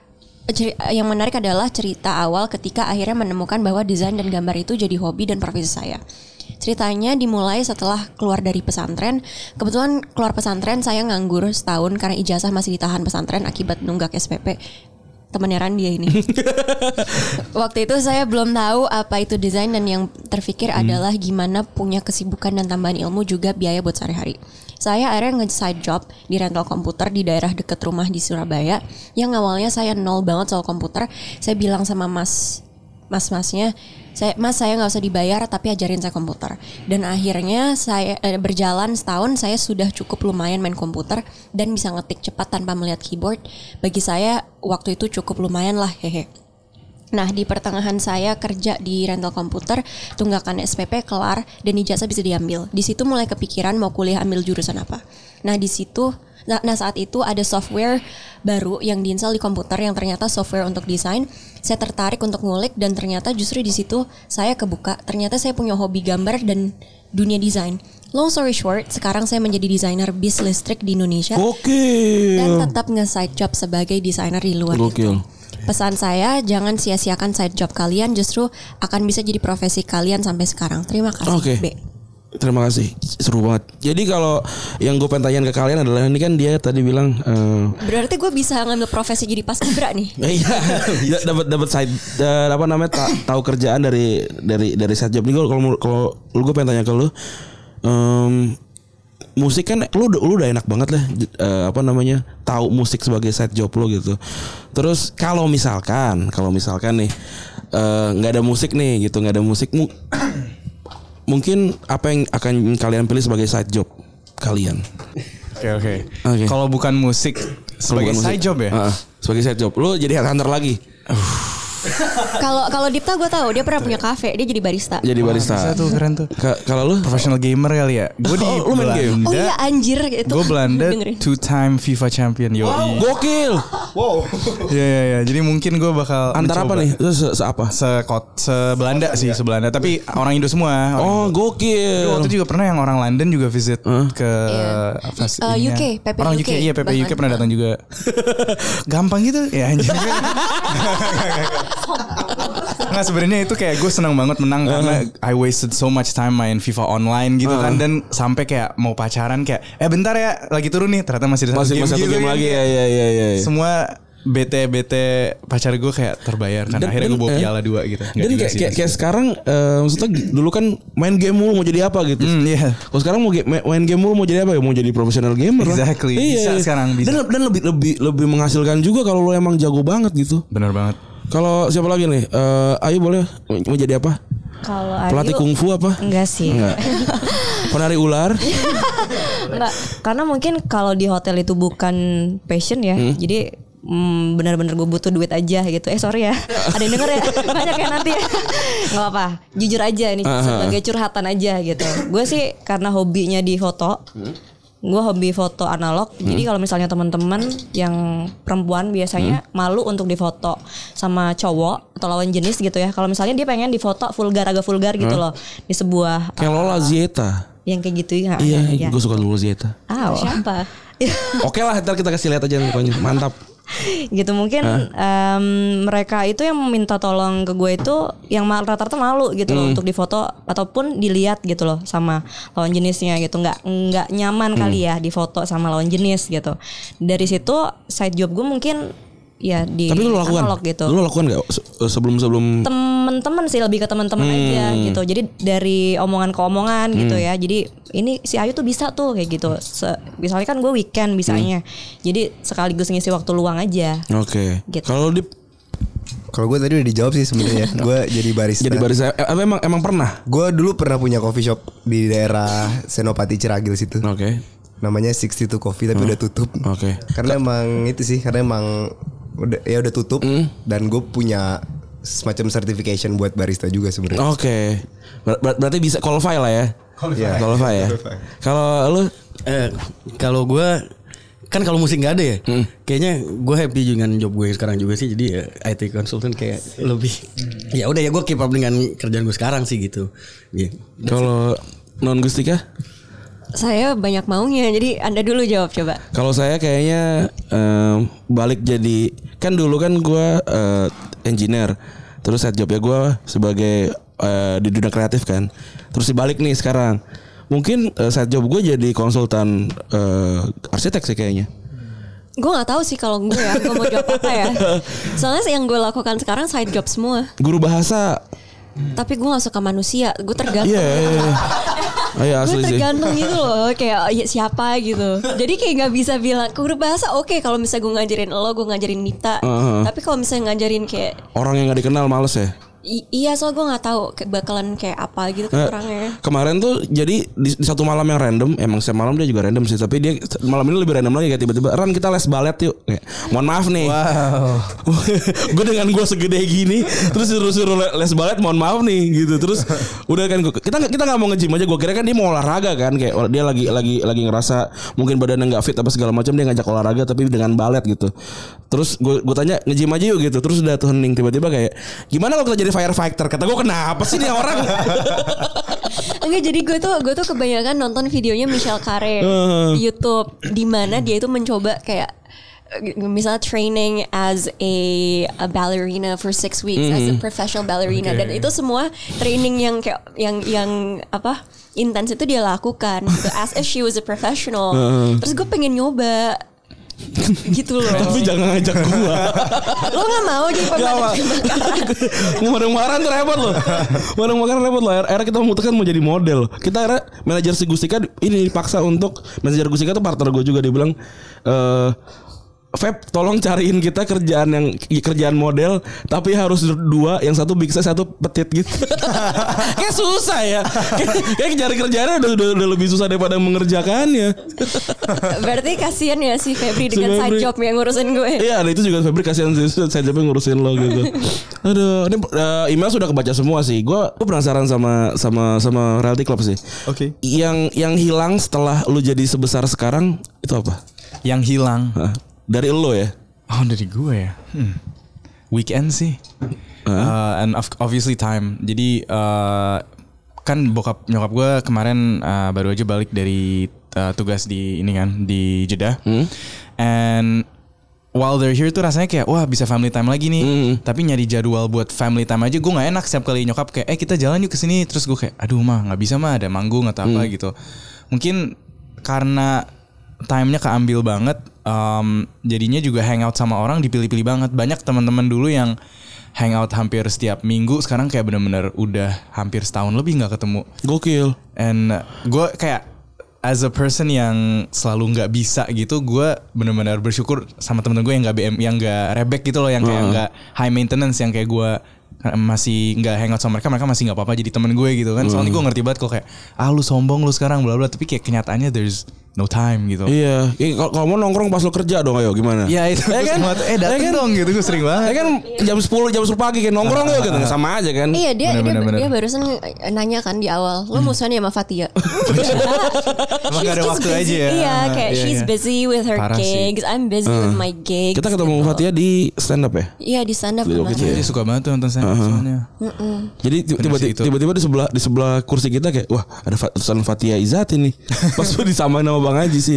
yang menarik adalah cerita awal ketika akhirnya menemukan bahwa desain dan gambar itu jadi hobi dan profesi saya. Ceritanya dimulai setelah keluar dari pesantren. Kebetulan keluar pesantren saya nganggur setahun karena ijazah masih ditahan pesantren akibat nunggak SPP. Temennya Randy ini. Waktu itu saya belum tahu apa itu desain dan yang terfikir adalah gimana punya kesibukan dan tambahan ilmu juga biaya buat sehari-hari. Saya akhirnya nge-side job di rental komputer di daerah dekat rumah di Surabaya. Yang awalnya saya nol banget soal komputer. Saya bilang sama masnya, saya nggak usah dibayar tapi ajarin saya komputer. Dan akhirnya saya berjalan setahun saya sudah cukup lumayan main komputer dan bisa ngetik cepat tanpa melihat keyboard. Bagi saya waktu itu cukup lumayan lah, hehe. Nah, di pertengahan saya kerja di rental komputer, tunggakan SPP kelar dan ijazah bisa diambil. Di situ mulai kepikiran mau kuliah ambil jurusan apa. Nah, saat itu ada software baru yang diinstal di komputer yang ternyata software untuk desain. Saya tertarik untuk ngulik dan ternyata justru di situ saya kebuka. Ternyata saya punya hobi gambar dan dunia desain. Long story short, sekarang saya menjadi desainer bis listrik di Indonesia. Gokil. Dan tetap nge-side job sebagai desainer di luar itu. Pesan saya, jangan sia-siakan side job kalian, justru akan bisa jadi profesi kalian sampai sekarang. Terima kasih, B. Terima kasih, seru banget. Jadi kalau yang gue pengen tanyain ke kalian adalah ini kan dia tadi bilang berarti gue bisa ngambil profesi jadi paskibra nih. Iya, dapat side tahu kerjaan dari side job. Nih kalau gue pengen tanya ke lu, musik kan lu udah enak banget lah tahu musik sebagai side job lo gitu. Terus kalau misalkan nih nggak ada musik nih gitu, nggak ada musik mungkin apa yang akan kalian pilih sebagai side job kalian? Oke. Kalau bukan musik sebagai side job ya? Sebagai side job. Lu jadi headhunter lagi. Kalau Dipta gue tahu dia pernah punya kafe, dia jadi barista. Bisa tuh, keren tuh. Kalau lu professional gamer kali ya? Gue di lu main game. Oh iya anjir gitu. Gue Belanda 2-time FIFA champion. Gokil. Wow. Iya. Jadi mungkin gue bakal antara apa nih? Apa? Belanda sih, Belanda. Tapi orang Indo semua. Gokil. Waktu juga pernah yang orang London juga visit ke UK, PP orang UK. Iya, PP UK pernah datang juga. Gampang gitu ya anjir. Nggak, sebenarnya itu kayak gue senang banget menang karena I wasted so much time main FIFA online gitu kan, dan sampai kayak mau pacaran kayak bentar ya lagi turun nih, ternyata masih ada satu game lagi ya. Semua BT pacar gue kayak terbayar kan, akhirnya gue bawa piala 2 gitu. Dan kayak sekarang maksudnya dulu kan main game mulu mau jadi apa gitu. Kalau sekarang mau main game mulu mau jadi apa ya? Mau jadi profesional gamer. Exactly. Bisa sekarang bisa. Dan lebih menghasilkan juga kalau lo emang jago banget gitu. Benar banget. Kalau siapa lagi nih? Ayu boleh mau jadi apa? Kalau Ayu pelatih kungfu apa? Enggak sih. Enggak. Penari ular? Enggak. Karena mungkin kalau di hotel itu bukan passion ya. Jadi benar-benar gue butuh duit aja gitu. Sorry ya. Ada yang denger ya? Banyak ya nanti ya. Gak apa. Jujur aja ini sebagai curhatan aja gitu. Gue sih karena hobinya di foto. Gue hobi foto analog. Jadi kalau misalnya teman-teman yang perempuan biasanya malu untuk difoto sama cowok atau lawan jenis gitu ya. Kalau misalnya dia pengen difoto agak vulgar gitu loh di sebuah kayak Lola Zieta. Yang kayak gitu ya. Iya, gue suka Lola Zieta. Siapa? Oke lah, ntar kita kasih lihat aja pokoknya. Mantap. Gitu mungkin mereka itu yang meminta tolong ke gue itu yang rata-rata malu gitu loh untuk difoto ataupun dilihat gitu loh sama lawan jenisnya gitu, nggak nyaman kali ya difoto sama lawan jenis gitu. Dari situ side job gue mungkin ya di tapi lu lakukan gitu. Lu lakukan nggak sebelum teman-teman sih, lebih ke teman-teman aja gitu. Jadi dari omongan ke omongan gitu ya. Jadi ini si Ayu tuh bisa tuh kayak gitu. Misalnya kan gue weekend bisanya. Jadi sekaligus ngisi waktu luang aja. Oke. Gitu. Kalau gue tadi udah dijawab sih sebenarnya. Gue jadi barista. Emang pernah? Gue dulu pernah punya coffee shop di daerah Senopati Ciragil situ. Oke. Namanya 62 Coffee tapi udah tutup. Oke. Karena emang itu sih, karena emang udah tutup dan gue punya semacam certification buat barista juga sebenarnya. Oke. Berarti bisa qualify lah ya. Qualify ya. Kalau lu kalau gue kan kalau musik nggak ada ya. Kayaknya gue happy dengan job gue yang sekarang juga sih. Jadi ya IT consultant kayak lebih ya udah ya gue keep up dengan kerjaan gue sekarang sih gitu. Kalau non Gustika? Saya banyak maunya. Jadi Anda dulu jawab coba. Kalau saya kayaknya balik jadi, kan dulu kan gue engineer, terus side jobnya gue sebagai di dunia kreatif kan. Terus dibalik nih sekarang, mungkin side job gue jadi konsultan arsitek sih kayaknya. Gue nggak tahu sih kalau gue ya, gue mau jawab apa ya. Soalnya yang gue lakukan sekarang side job semua. Guru bahasa. Tapi gue gak suka manusia, gue tergantung. Iya asli gue sih. tergantung gitu loh, kayak ya, siapa gitu. Jadi kayak nggak bisa bilang guru bahasa oke, kalau misalnya gue ngajarin lo, gue ngajarin Nita. Tapi kalau misalnya ngajarin kayak Orang yang nggak dikenal males ya. Iya, soalnya gue nggak tahu bakalan kayak apa gitu orangnya. Kemarin tuh jadi di satu malam yang random, emang setiap malam dia juga random sih, tapi dia malam ini lebih random lagi, kayak tiba-tiba Ran kita les balet yuk. Kayak, mohon maaf nih. Wow. Gue dengan gue segede gini terus suruh les balet, mohon maaf nih gitu. Terus udah kan kita nggak mau nge-gym aja, gue kira kan dia mau olahraga kan, kayak dia lagi ngerasa mungkin badannya nggak fit apa segala macam, dia ngajak olahraga tapi dengan balet gitu. Terus gue tanya nge-gym aja yuk gitu. Terus udah tuh hening, tiba-tiba kayak gimana kalau kita jadi firefighter? Kata gue kenapa sih nih orang? Enggak, jadi gue tuh kebanyakan nonton videonya Michelle Khare di YouTube, di mana dia itu mencoba kayak misalnya training as a ballerina for 6 weeks as a professional ballerina, dan itu semua training yang kayak yang apa intens itu dia lakukan gitu, as if she was a professional. Terus gue pengen nyoba gitu loh. Tapi jangan ngajak gua. Lo gak mau jadi pemadam kebakaran? Pemadam tuh repot loh. Pemadam kebakaran repot loh. Akhirnya kita memutuskan mau jadi model. Kita akhirnya manajer si Gustika ini dipaksa untuk, manajer Gustika tuh partner gue juga, dia bilang Feb, tolong cariin kita kerjaan model, tapi harus 2, yang satu big size, satu petit gitu. Kayak susah ya. Kayak cari kerjaannya udah lebih susah daripada mengerjakannya. Berarti kasihan ya si Febri dengan side job yang ngurusin gue. Iya, ada itu juga Febri kasihan sih, side job yang ngurusin lo gitu. Aduh, ini email sudah kebaca semua sih. Gue penasaran sama Reality Club sih. Oke. Yang hilang setelah lu jadi sebesar sekarang itu apa? Yang hilang. Dari lo ya? Oh, dari gue ya. Weekend sih. And obviously time. Jadi kan nyokap gue kemarin baru aja balik dari tugas di ini kan, di Jeddah. And while they're here tuh rasanya kayak wah bisa family time lagi nih. Tapi nyari jadwal buat family time aja gue nggak enak. Setiap kali nyokap kayak kita jalan yuk kesini, terus gue kayak aduh mah nggak bisa mah, ada manggung atau apa gitu. Mungkin karena time-nya keambil banget, jadinya juga hangout sama orang dipilih-pilih banget. Banyak teman-teman dulu yang hangout hampir setiap minggu, sekarang kayak benar-benar udah hampir setahun lebih nggak ketemu. Gokil. And gue kayak as a person yang selalu nggak bisa gitu, gue benar-benar bersyukur sama temen-temen gue yang nggak yang nggak rebek gitu loh, yang kayak nggak high maintenance, yang kayak gue masih nggak hangout sama mereka masih nggak apa-apa jadi temen gue gitu kan. Soalnya gue ngerti banget kok kayak lu sombong lu sekarang bla bla, tapi kayak kenyataannya there's no time gitu. Iya, kalau mau nongkrong pas lo kerja dong, ayo gimana? Ya itu kan dateng dong gitu, gue sering banget. Kan jam 10 pagi kayak nongkrong ya gitu, sama aja kan. Iya, dia Bener. barusan nanya kan di awal, lo musuhannya sama Fatia. Emang gak ada waktu aja ya. Iya, kayak she's busy with her Parah gigs, I'm busy with my gigs. Kita ketemu gitu. Fatia di stand up ya? Iya, di stand up. Dia suka banget tuh nonton stand up soalnya. Jadi tiba-tiba di sebelah kursi kita kayak wah ada tulisan Fatia Izzati nih. Pas gue disamain sama Bang Haji sih.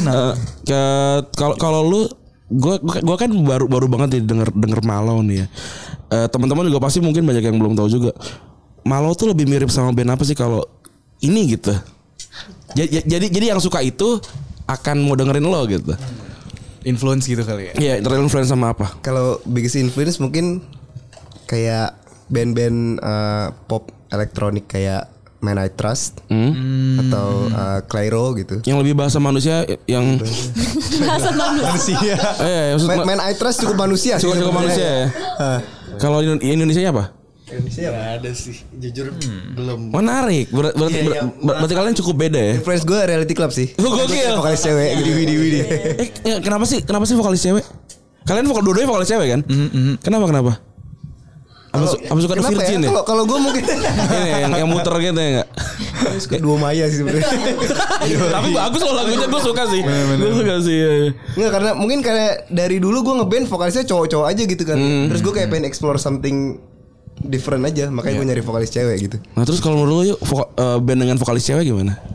Kalau lu, gue kan baru banget nih denger Malo nih ya. Teman-teman juga pasti mungkin banyak yang belum tahu juga. Malo tuh lebih mirip sama band apa sih kalau ini gitu. Jadi yang suka itu akan mau dengerin lo gitu. Influence gitu kali ya. Iya, terinfluence sama apa? Kalau biggest influence mungkin kayak band-band pop elektronik kayak Man I Trust atau Clairo gitu. Yang lebih bahasa manusia yang Bahasa manusia. Man I Trust cukup manusia. Cukup manusia ya. Kalau Indonesia apa? Indonesia nggak ada sih, jujur belum. Menarik. Berarti kalian cukup beda ya. Influence gue Reality Club sih. Gokil. Vokalis cewek gitu. Widi. Kenapa sih vokalis cewek? Kalian dua-duanya vokalis cewek kan? Kenapa? Apa suka ada Virgin ya? Kalau gue mungkin ini yang muter gitu ya enggak? suka Dua Maya sih sebenarnya. Tapi bagus loh lagunya, gue suka sih. Gue suka sih. Enggak, karena mungkin kayak dari dulu gue ngeband vokalisnya cowok-cowok aja gitu kan. Terus gue kayak pengen explore something different aja, makanya gue nyari vokalis cewek gitu. Nah terus kalau menurut lu yuk band dengan vokalis cewek gimana?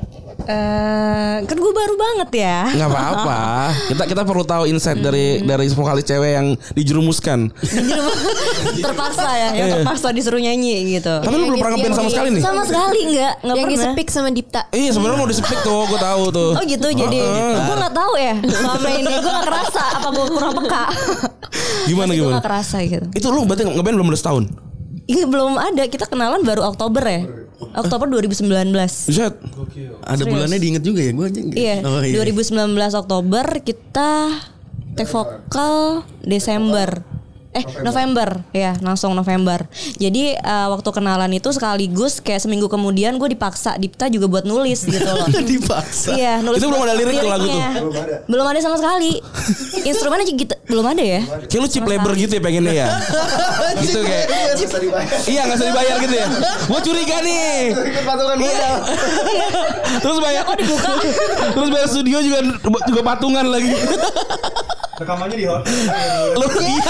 Kan gue baru banget ya. Nggak apa-apa. Kita perlu tahu insight dari vokalis cewek yang dijerumuskan. Terpaksa ya, yang terpaksa disuruh nyanyi gitu. Tapi lu belum pernah ngeband sama sekali nih? Sama sekali nggak Yang pernah. disepik sama Dipta. Iya sebenarnya mau disepik tuh, gue tahu tuh. Oh gitu, jadi gue nggak tahu ya selama ini gue nggak kerasa apa gue kurang peka. Gimana? Gue nggak kerasa gitu. Itu lu berarti ngeband belum 10 tahun? Ini belum ada, kita kenalan baru Oktober ya. Oktober 2019. Buset. Ada bulannya diinget juga ya gue aja. Iya, 2019 Oktober kita take vokal Desember. November ya, langsung November. Jadi waktu kenalan itu sekaligus kayak seminggu kemudian gue dipaksa Dipta juga buat nulis gitu loh. Dipaksa. Iya, nulis. Itu belum ada lirik tuh lagu tuh? Belum ada sama sekali. Instrumennya gitu belum ada ya. Kayak lu chip labor gitu ya pengennya ya. Gitu kayak. Iya nggak usah dibayar gitu ya. Gue curiga nih. Patungan modal. Terus bayar. Kok dibuka? Terus bayar studio juga patungan lagi. Rekamannya di hotel. Lu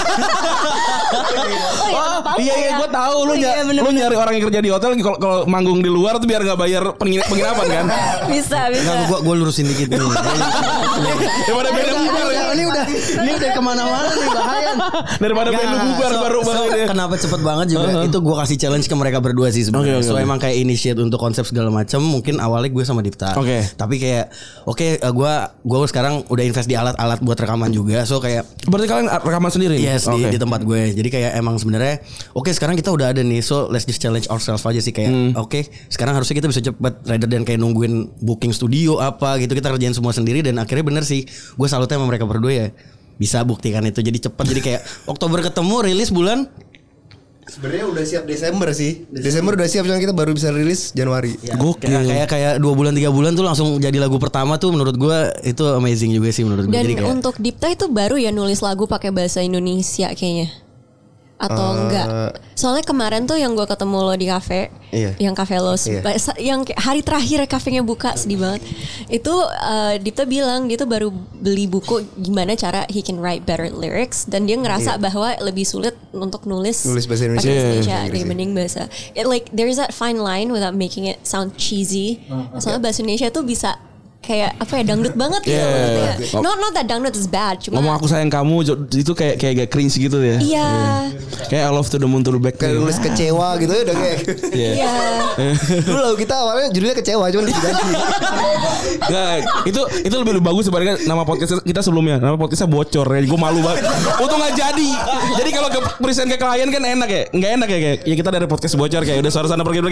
iya gue tahu lu nyari orang yang kerja di hotel kalau manggung di luar tuh biar nggak bayar penginapan kan. Bisa. Gue lurusin dikit nih. Daripada band lu bubar ya. Ini udah kemana-mana nih bahaya. Daripada band lu bubar baru ya. Kenapa cepet banget juga? Itu gue kasih challenge ke mereka berdua sih sebenarnya. So emang kayak initiate untuk konsep segala macam. Mungkin awalnya gue sama Dipta. Tapi kayak gue sekarang udah invest di alat-alat buat rekaman juga. So kayak berarti kalian rekaman sendiri nih? Yes, di tempat gue. Jadi kayak emang sebenarnya sekarang kita udah ada nih. So let's just challenge ourselves aja sih kayak sekarang harusnya kita bisa cepet rather than kayak nungguin booking studio apa gitu. Kita kerjain semua sendiri dan akhirnya bener sih gue salutnya sama mereka berdua ya. Bisa buktikan itu jadi cepet. Jadi kayak Oktober ketemu rilis bulan Sebenarnya udah siap Desember sih. Desember udah siap, cuma kita baru bisa rilis Januari. Ya, kayak 2 bulan 3 bulan tuh langsung jadi lagu pertama tuh menurut gue itu amazing juga sih menurut gue. Dan jadi kayak, untuk Dipta itu baru ya nulis lagu pakai bahasa Indonesia kayaknya. Atau enggak? Soalnya kemarin tuh yang gue ketemu lo di kafe, yang kafe lo, yang hari terakhir kafenya buka, sedih banget. Itu Dipta bilang dia tuh baru beli buku gimana cara he can write better lyrics dan dia ngerasa bahwa lebih sulit untuk nulis bahasa Indonesia dibanding bahasa. Like there's that fine line without making it sound cheesy. Soalnya bahasa Indonesia tuh bisa kayak apa ya, dangdut banget gitu. Not that dangdut is bad, cuma ngomong aku sayang kamu itu kayak gak cringe gitu ya. Iya. Kayak I love to the moon to the back. Kayak nulis kecewa gitu ya udah kayak. Iya. Dulu lagu kita awalnya judulnya kecewa, cuma diganti. Nggak, itu lebih bagus dibandingkan nama podcast kita sebelumnya. Nama podcastnya bocor ya. Gue malu banget. Untung nggak jadi. Jadi kalau ke present ke klien kan enak ya. Nggak enak ya kayak ya kita dari podcast bocor kayak udah suara sana pergi.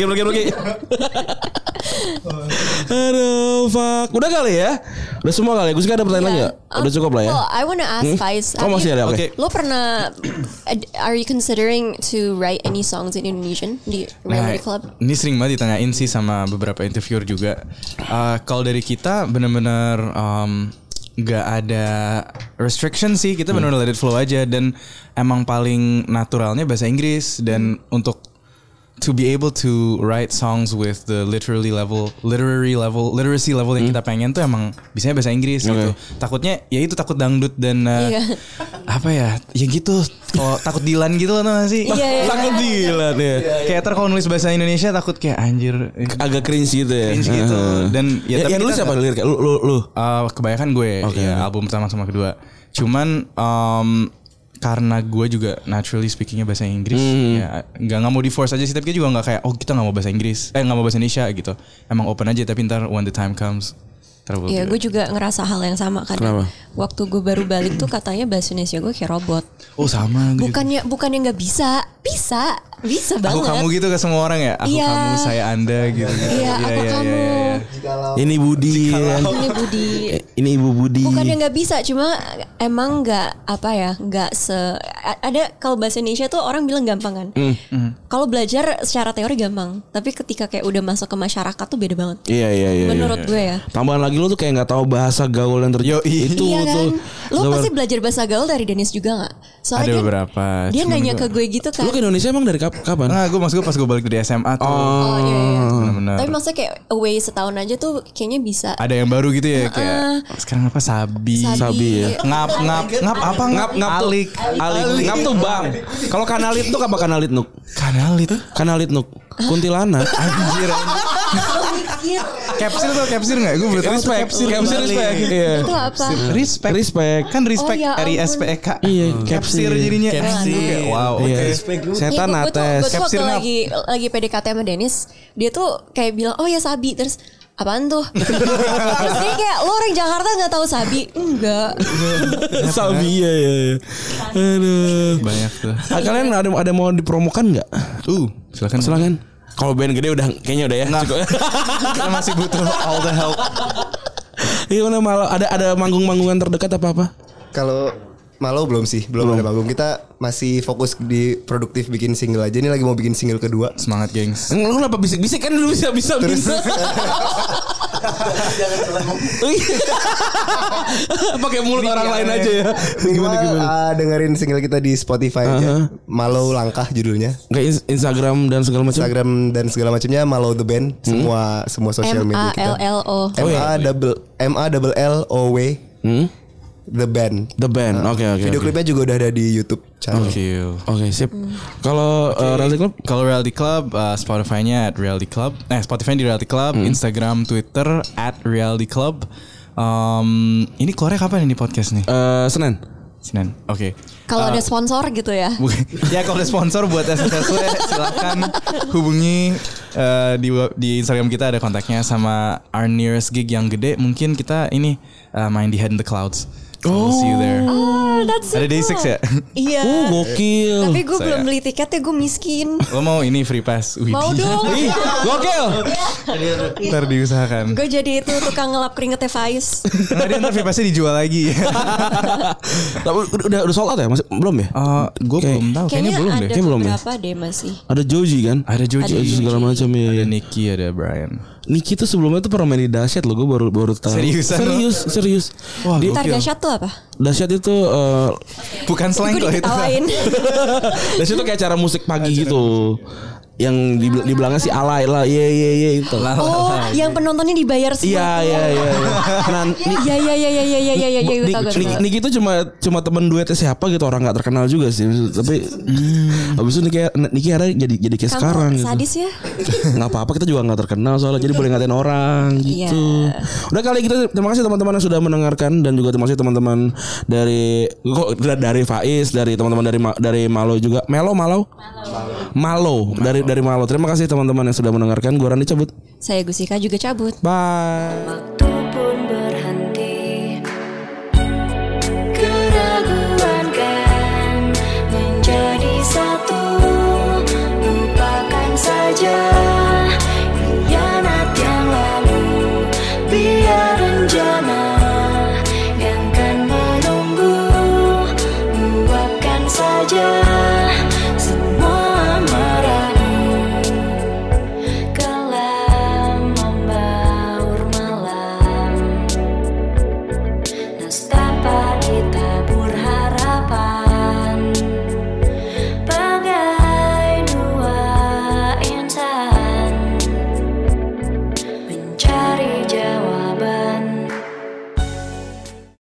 Aduh, fuck. Udah kali ya? Udah semua kali ya? Gue sih ada pertanyaan lagi gak? Udah cukup lah ya? Oh, I wanna ask Faiz. Oh masih ada? Oke. Lo pernah, are you considering to write any songs in Indonesian di Reality Club? Ini sering banget ditanyain sih sama beberapa interviewer juga. Kalau dari kita benar-benar nggak ada restriction sih, kita benar-benar let it flow aja dan emang paling naturalnya bahasa Inggris dan untuk to be able to write songs with the literacy level yang kita pengen tuh emang bisanya bahasa Inggris gitu. Takutnya ya itu takut dangdut dan apa ya gitu. Kalau takut Dilan gitu loh tau gak sih? Takut Dilan ya. Kayak kalau nulis bahasa Indonesia takut kayak anjir agak cringe gitu ya. Cringe gitu. Dan ya tapi nulis siapa lirik? Lu? Kebanyakan gue ya, album pertama sama kedua. Cuman karena gue juga naturally speakingnya bahasa Inggris ya nggak mau di force aja sih, tapi juga nggak kayak kita nggak mau bahasa Inggris nggak mau bahasa Indonesia gitu, emang open aja, tapi ntar when the time comes. Iya, gue juga ngerasa hal yang sama kan. Waktu gue baru balik tuh katanya bahasa Indonesia gue kayak robot. Oh sama. Bukannya nggak bisa banget. Aku kamu gitu ke semua orang ya. Aku kamu, saya anda gitu. Iya, aku kamu. Ini Budi. Ini Budi. Ini Ibu Budi. Bukannya nggak bisa, cuma emang nggak ada kalau bahasa Indonesia tuh orang bilang gampang kan. Kalau belajar secara teori gampang, tapi ketika kayak udah masuk ke masyarakat tuh beda banget. Iya. Menurut gue ya. Tambahan lagi lo tuh kayak nggak tahu bahasa gaul yang terjadi itu iya kan? tuh. Lo pasti belajar bahasa gaul dari Dennis juga nggak? Soalnya ada beberapa. Dia nanya ke gue gitu kan. Lo ke Indonesia emang dari kapan? Nah, gue maksud gue pas gue balik dari SMA tuh. Oh iya. Benar-benar. Tapi maksudnya kayak away setahun aja tuh kayaknya bisa. Ada yang baru gitu ya kayak sekarang apa sabi ya. Ngap apa alik ngap tuh bang. Kalau kanalit tuh apa kanalit nuk? Kanalit nuk. Kuntilanak. Anjir. Capsir nggak? Gue belum tahu. Respect. Respect. Iya. Itu apa? Respect. Kan respect Oh, ya dari ampun. SPEK. Iya, Capsir jadinya. Capsir. Wow. Iya. Oke. Setan Gue ates. tuh waktu lagi PDKT sama Dennis, dia tuh kayak bilang, oh ya Sabi, terus apaan tuh? Terus dia kayak, lo orang Jakarta nggak tahu Sabi? Enggak. Sabi ya. Aduh. Banyak tuh. Kalian ada mau dipromokan nggak? Silakan. Kalau band gede udah kayaknya udah ya. Cukup. Kita masih butuh all the help. Gimana malah ada manggung-manggungan terdekat apa? Kalau Malo belum sih, belum ada manggung. Kita masih fokus di produktif bikin single aja. Ini lagi mau bikin single kedua. Semangat gengs. Lu kenapa bisik-bisik kan lu bisa terus. Pakai mulut orang lain aja ya. Gimana? Dengerin single kita di Spotify aja. Malo Langkah judulnya. Kayak Instagram dan segala macam. Instagram dan segala macamnya Malo the Band. Semua sosial media kita. MALLO. MALLOW The Band. Oke. Video klipnya juga udah ada di YouTube channel. Oke, sip. Kalau Reality Club? Kalau Reality Club, Spotify-nya @Reality Club. Spotify di Reality Club, Instagram, Twitter @Reality Club. Ini keluarnya kapan ini podcast nih? Senin. Oke. Kalau ada sponsor gitu ya. Ya kalau ada sponsor buat SSW silakan hubungi di Instagram kita ada kontaknya sama our nearest gig yang gede. Mungkin kita ini main di Head in the Clouds. So we'll see you there. Oh, that's so Ada Day 6 ya? Iya. Gokil. Tapi gue belum beli tiket ya, gue miskin. Lo mau ini free pass? Mau dong. Gokil. Ntar diusahakan. Gue jadi itu tukang ngelap keringetnya Faiz. Nggak, dia ntar free passnya dijual lagi. Tapi udah sold out ya? Masih belum ya? Gue belum tahu. Kayaknya belum deh. ada Kayaknya belum ya? beberapa deh masih. Ada Joji kan? Ada Joji. Segala macam ya. Ada Nicky, ada Brian. Niki tuh sebelumnya tuh pernah main di Dahsyat loh, gue baru tahu. Seriusan lo? Serius. Wah, Ntar dahsyat tuh apa? Dahsyat itu bukan slang Gue loh itu. diketawain. Dahsyat itu kayak acara musik pagi gitu. Yang di belakangnya si Alay lah, iya itu. Oh, yang penontonnya dibayar semua. Iya. Nah, Iya. Niki itu cuma temen duetnya siapa gitu, orang nggak terkenal juga sih. Tapi habis itu Niki akhirnya jadi kayak sekarang gitu. Sadis ya? Nggak apa-apa, kita juga nggak terkenal soalnya, jadi boleh ngatain orang gitu. Udah kali gitu, terima kasih teman-teman yang sudah mendengarkan, dan juga terima kasih teman-teman dari Faiz, dari teman-teman dari Malo juga. Malo dari Malo. Terima kasih teman-teman yang sudah mendengarkan. Gua Randi cabut. Saya Gusika juga cabut. Bye.